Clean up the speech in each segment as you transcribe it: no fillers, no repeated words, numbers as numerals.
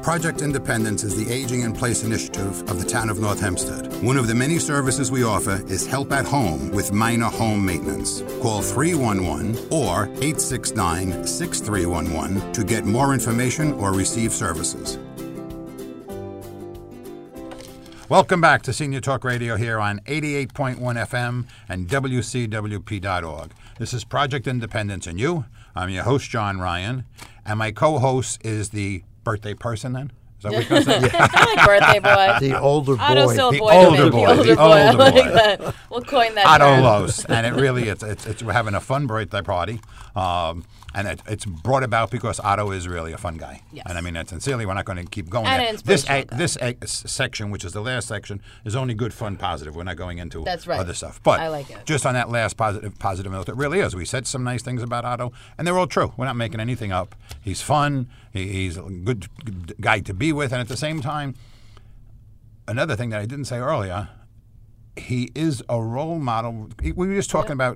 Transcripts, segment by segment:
Project Independence is the Aging in Place initiative of the town of North Hempstead. One of the many services we offer is help at home with minor home maintenance. Call 311 or 869-6311 to get more information or receive services. Welcome back to Senior Talk Radio here on 88.1 FM and WCWP.org. This is Project Independence and you. I'm your host, John Ryan, and my co-host is the birthday person then? Is that what you're going to say? I like birthday boy. The older boy. Otto's still a The boy to older me. boy. The older The boy. I older like boy. that. We'll coin that Otto term. Los, and it really we're having a fun birthday party, and it's brought about because Otto is really a fun guy. Yes. And I mean that sincerely. We're not going to keep going And there. an inspirational This section, which is the last section, is only good, fun, positive. We're not going into That's right. other stuff. But I like it. just on that last positive note, it really is. We said some nice things about Otto, and they're all true. We're not making anything up. He's fun. He's a good guy to be with, and at the same time, another thing that I didn't say earlier, he is a role model. We were just talking about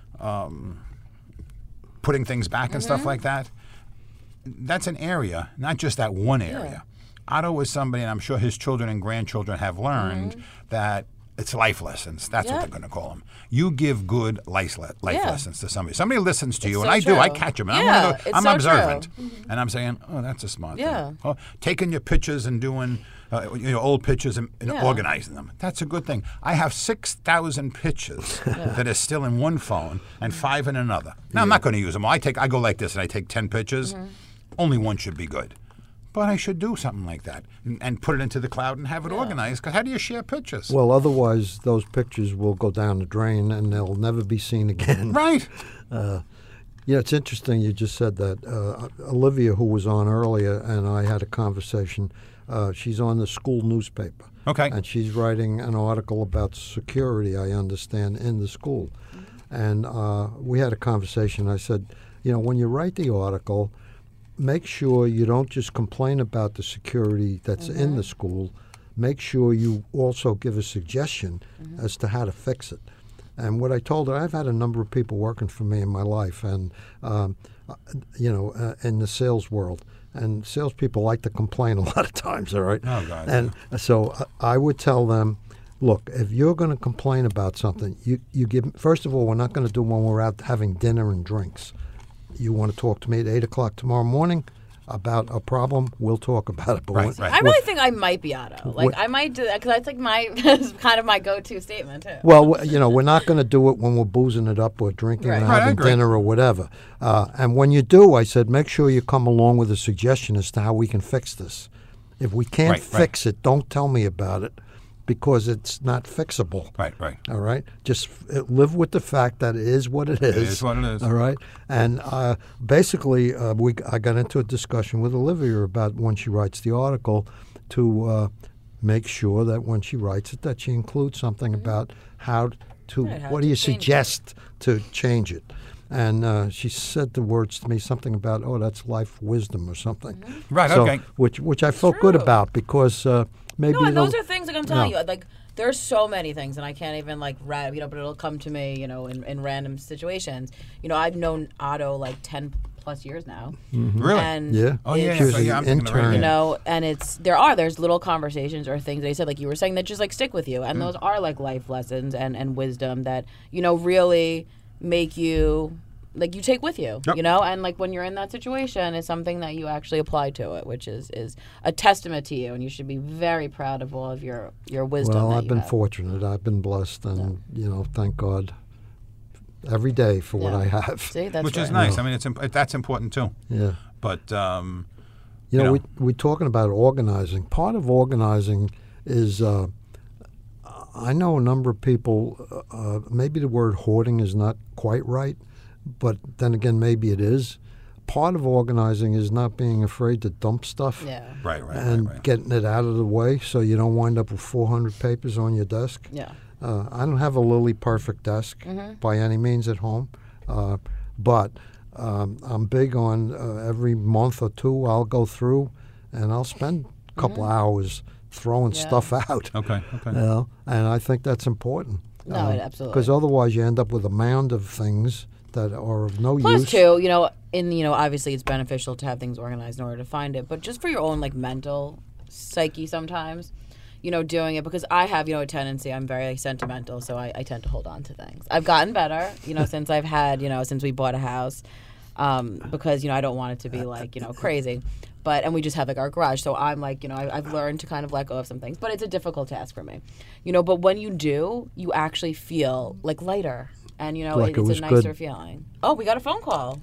putting things back and stuff like that. That's an area, not just that one area. Otto is somebody, and I'm sure his children and grandchildren have learned that it's life lessons. That's what they're going to call them. You give good life lessons to somebody. Somebody listens to you, and so I do. true. I catch them. And Yeah, I'm so observant, true. and I'm saying, "Oh, that's a smart Yeah. thing." Oh, taking your pictures and doing old pictures and organizing them. That's a good thing. I have 6,000 pictures that are still in one phone and 5 in another. Now I'm not going to use them all. I go like this, and I take 10 pictures. Only one should be good. But I should do something like that and put it into the cloud and have it organized. Because how do you share pictures? Well, otherwise those pictures will go down the drain and they'll never be seen again. Right. Yeah, it's interesting you just said that. Olivia, who was on earlier, and I had a conversation. She's on the school newspaper. Okay. And she's writing an article about security, I understand, in the school. And we had a conversation. I said, when you write the article, make sure you don't just complain about the security that's in the school. Make sure you also give a suggestion as to how to fix it. And what I told her, I've had a number of people working for me in my life, and in the sales world. And salespeople like to complain a lot of times, all right? Oh, God. And so I would tell them, look, if you're going to complain about something, you give. First of all, we're not going to do when we're out having dinner and drinks. You want to talk to me at 8 o'clock tomorrow morning about a problem, we'll talk about it. But Right. I really think I might be Otto. Like, I might do that because that's like that's kind of my go-to statement, too. Well, we're not going to do it when we're boozing it up or drinking Right. and Right, I having agree. dinner or whatever. And when you do, I said, make sure you come along with a suggestion as to how we can fix this. If we can't Right, right. fix it, don't tell me about it because it's not fixable. Right. All right? Just live with the fact that it is what it is. It is what it is. All right? And basically, I got into a discussion with Olivia about when she writes the article to make sure that when she writes it that she includes something about how to what do you change it. suggest to change it. And she said the words to me, something about, that's life wisdom or something. Right, So, okay. Which I felt good True. about because maybe No, and it'll- those are things like I'm telling you. Like, there's so many things, and I can't even but it'll come to me, in random situations. I've known Otto like 10 plus years now. Really? And Yeah. Oh, yeah. She was So, an yeah, I'm thinking of right intern. now. and there's little conversations or things that you said, like you were saying, that just like stick with you, and those are like life lessons and wisdom that really make you. Like you take with you, Yep. and like when you're in that situation, it's something that you actually apply to it, which is a testament to you, and you should be very proud of all of your wisdom. Well, that I've you been have. fortunate. I've been blessed, and thank God every day for what Yeah. I have. See, that's Which is right. nice. I mean, that's important too. Yeah. But You know, know. we're talking about organizing. Part of organizing is, I know a number of people, maybe the word hoarding is not quite right, but then again, maybe it is. Part of organizing is not being afraid to dump stuff Yeah. right. and getting it out of the way so you don't wind up with 400 papers on your desk. Yeah. I don't have a Lily perfect desk by any means at home, but I'm big on every month or two I'll go through and I'll spend a couple hours throwing stuff out. Okay. And I think that's important. No, absolutely. Because otherwise you end up with a mound of things that are of no Plus, use. too, obviously it's beneficial to have things organized in order to find it, but just for your own mental psyche sometimes, doing it, because I have a tendency. I'm very sentimental, so I tend to hold on to things. I've gotten better, since I've had since we bought a house, because I don't want it to be crazy. And we just have our garage. So I'm I've learned to kind of let go of some things. But it's a difficult task for me. But when you do, you actually feel lighter. And, Like it's it a nicer good. feeling. Oh, we got a phone call.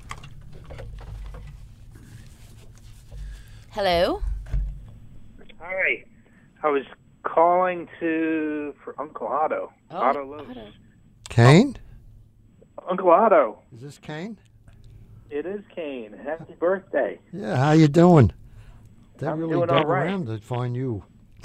Hello? Hi. I was calling for Uncle Otto. Oh, Otto Lopes. Otto. Kane? Uncle Otto. Is this Kane? It is Kane. Happy birthday. Yeah, how you doing? They I'm really doing dug all right. around to find you.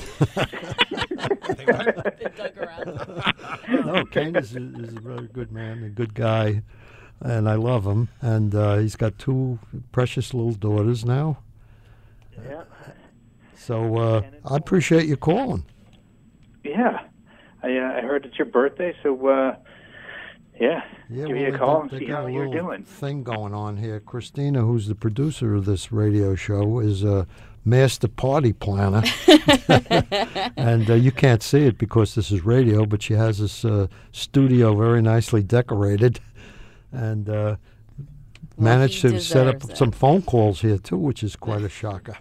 They dug around. No, Kane is a very good man, a good guy, and I love him. And he's got 2 precious little daughters now. Yeah. So I appreciate you calling. Yeah. I heard it's your birthday, so yeah. Yeah, Give me a they call got- and they see got how a you're little doing. thing going on here. Christina, who's the producer of this radio show, is a master party planner. And you can't see it because this is radio, but she has this studio very nicely decorated, and managed he to set up deserves it. some phone calls here too, which is quite a shocker.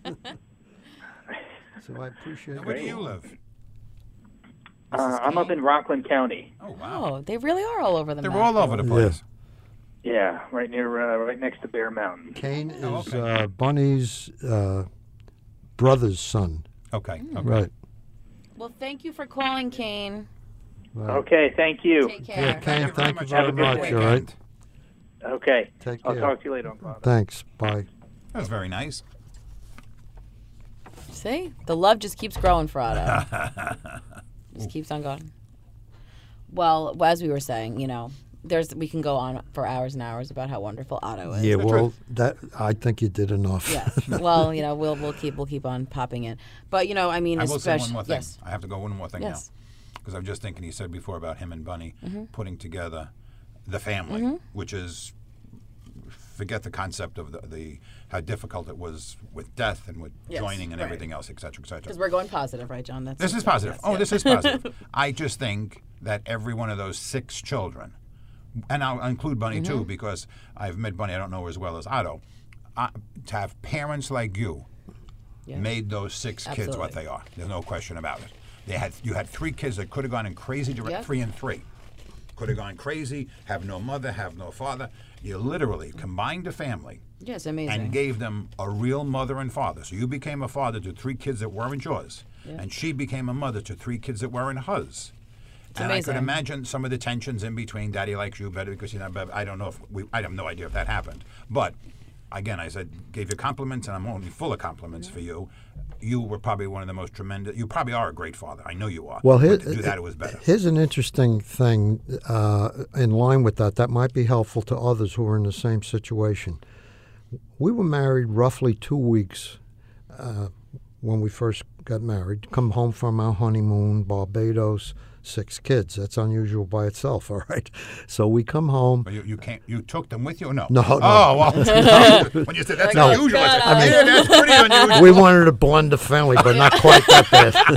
So I appreciate Now, where do it. you live? I'm up in Rockland County. Oh, wow. Oh, they really are all over the They're map. all over the place. Yeah, right next to Bear Mountain. Kane is Oh, okay. Bunny's brother's son. Okay. Okay. Right. Well, thank you for calling, Kane. Right. Okay, thank you. Take Yeah, care. Kane, thank you Have very a good much. day. All right. Okay. Take I'll care. talk to you later, Uncle Otto. Thanks. Bye. That was very nice. See? The love just keeps growing for Otto. Just keeps on going. Well, as we were saying, we can go on for hours and hours about how wonderful Otto is. Yeah, the well, I think you did enough. Yes. Well, we'll keep on popping in. But I mean, I will say especially one more thing. yes. I have to go one more thing Yes. now. Because I'm just thinking, he said before about him and Bunny Mm-hmm. putting together the family, which is, forget the concept of the how difficult it was with death and with Yes, joining and right. everything else, et cetera, et cetera. Because we're going positive, right, John? That's This is positive. This is positive. I just think that every one of those 6 children, and I'll include Bunny Mm-hmm. too, because I've met Bunny, I don't know her as well as Otto, to have parents like you Yeah. made those 6 kids what Absolutely. they are. There's no question about it. You had 3 kids that could have gone in crazy direction, Yep. 3 and 3. Could have gone crazy, have no mother, have no father. You literally combined a family Yes, amazing. and gave them a real mother and father. So you became a father to 3 kids that weren't yours, Yeah. and she became a mother to 3 kids that weren't hers. And I amazing. could imagine some of the tensions in between. Daddy likes you better because you're not better. I don't know I have no idea if that happened. But again, I said, gave you compliments, and I'm only full of compliments for you. You were probably one of the most tremendous. You probably are a great father. I know you are. Well, but to do that, it was better. Here's an interesting thing in line with that might be helpful to others who are in the same situation. We were married roughly 2 weeks when we first got married. Come home from our honeymoon, Barbados, 6 kids. That's unusual by itself, all right? So we come home. But you can't. You took them with you, or no? No, no. Oh well. When you said that's No. unusual, I said, I mean- yeah, that's pretty unusual. We wanted to blend the family, but not quite that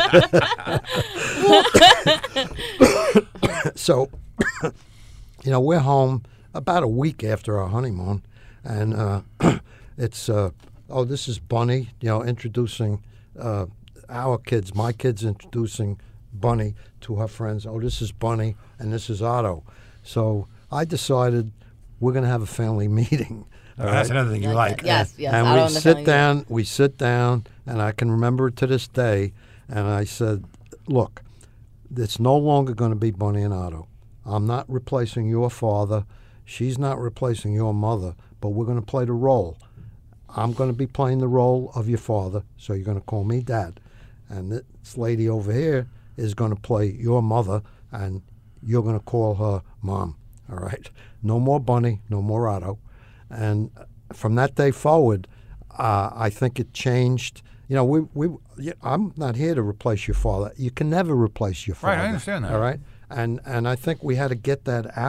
bad. So, we're home about a week after our honeymoon, and it's this is Bunny, introducing our kids, my kids introducing Bunny to her friends. Oh, this is Bunny, and this is Otto. So I decided we're going to have a family meeting. all That's right? another thing you like. Yes, yes. And Otto we and the sit family. down. We sit down, and I can remember it to this day. And I said, "Look, it's no longer going to be Bunny and Otto. I'm not replacing your father. She's not replacing your mother. But we're going to play the role. I'm going to be playing the role of your father, so you're going to call me Dad. And this lady over here is going to play your mother, and you're going to call her Mom. All right? No more Bunny, no more Otto." And from that day forward, I think it changed. I'm not here to replace your father. You can never replace your father. Right, I understand that. All right? And I think we had to get that out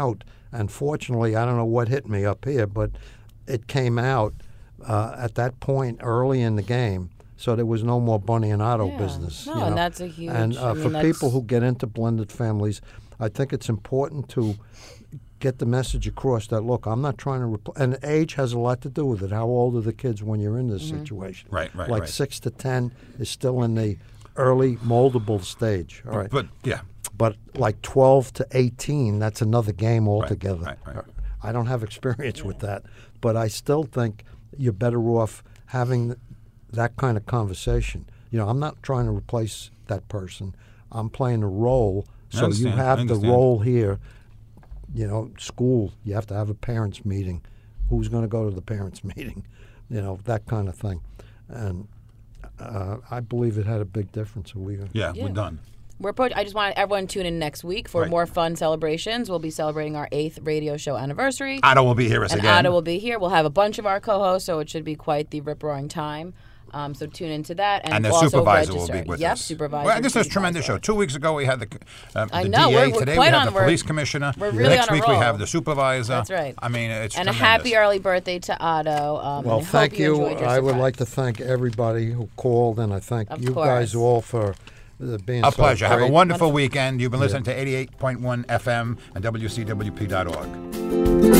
And fortunately, I don't know what hit me up here, but it came out at that point early in the game, so there was no more Bunny and Otto business. No, and that's a huge. And I mean, for that's, people who get into blended families, I think it's important to get the message across that, look, I'm not trying to and age has a lot to do with it. How old are the kids when you're in this situation? Right. Like 6 to 10 is still in the early moldable stage. All right. But yeah. But like 12 to 18, that's another game altogether. Right. I don't have experience with that, but I still think you're better off having that kind of conversation. You know, I'm not trying to replace that person. I'm playing a role, so you have the role here. You know, school, you have to have a parents' meeting. Who's going to go to the parents' meeting? You know, that kind of thing. And I believe it had a big difference. We're done. I just want everyone to tune in next week for more fun celebrations. We'll be celebrating our 8th radio show anniversary. Otto will be here again. Otto will be here. We'll have a bunch of our co-hosts, so it should be quite the rip-roaring time. So tune into that. And the supervisor will be with us. Yep, supervisor. Well, this is a tremendous show. 2 weeks ago we had the DA. We're Today we have the police commissioner. We're really Next on a week we roll. have the supervisor. That's right. I mean, it's and tremendous. a happy early birthday to Otto. Well, thank you. I would surprise. like to thank everybody who called, and I thank you guys all for being a pleasure. So great. Have a wonderful weekend. You've been listening to 88.1 FM and WCWP.org.